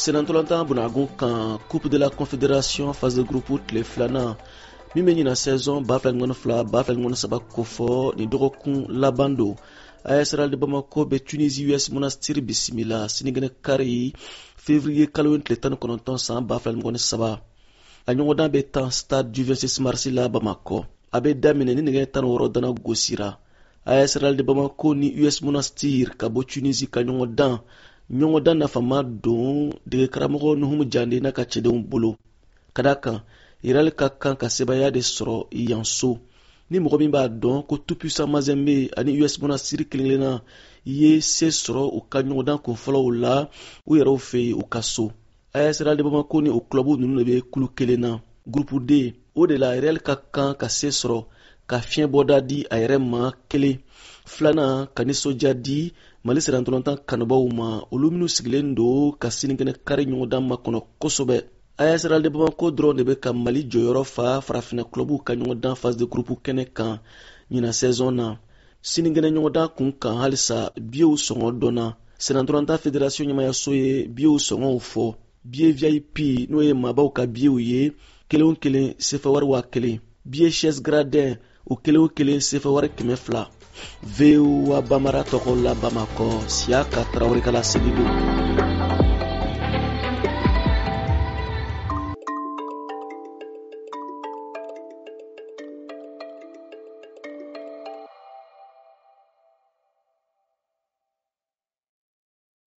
Senantolanta bunagun kan Coupe de la Confédération phase de groupe tile filanan min bɛ ɲina saison 2022 kofɔ ni dɔgɔkun laban don. AS Real de Bamako bɛ Tunisie US Monastir bisimila sinigɛnɛ kari février kalo tile 19 san 2023. A ɲɔgɔndan bɛ tan stade du 26 mars la Bamako. A bɛ daminɛ ni nɛgɛ 16 dana gosira. AS Real de Bamako ni US Monastir ka bɔ Tunisie ka ɲɔgɔndan nafama don dege karamɔgɔ Nuhumu Jande n'a ka cɛdenw bolo. Ka da kan Real ka kan ka sebaya de sɔrɔ yan so. Ni mɔgɔ min b'a dɔn ko tout puissant Mazembe ani US Monastir kelenkelenna ye se sɔrɔ u ka ɲɔgɔndan kunfɔlɔw la u yɛrɛw fɛ yen u ka so. AS Real de Bamako ni o club ninnu de bɛ kulu kelen na. Groupe D o de la Real ka kan ka se sɔrɔ ka fiɲɛ bɔda di a yɛrɛ ma kelen. Filanan ka nisɔndiya di Mali Senantolanta kanubaw ma olu minnu sigilen don ka sinigɛnɛ kari ɲɔgɔndan makɔnɔ kosɛbɛ. AS Real de Bamako dɔrɔn de bɛ ka Mali jɔyɔrɔ fa farafina clubw ka ɲɔgɔndan phase de groupe kɛnɛ kan ɲina saison na. Sinigɛnɛ ɲɔgɔndan kun kan halisa biyew sɔngɔ dɔnna. Senantolanta Fédération ɲɛmayaso ye biyew sɔngɔw fɔ. Biye VIP n'o ye maabaw ka biyew ye kelen o kelen sefa wari 1000. Biye chaise gradin o kelen o kelen sefa wari 200. VOA Bamara tɔgɔ la Bamako Siaka Traoré kala Selido.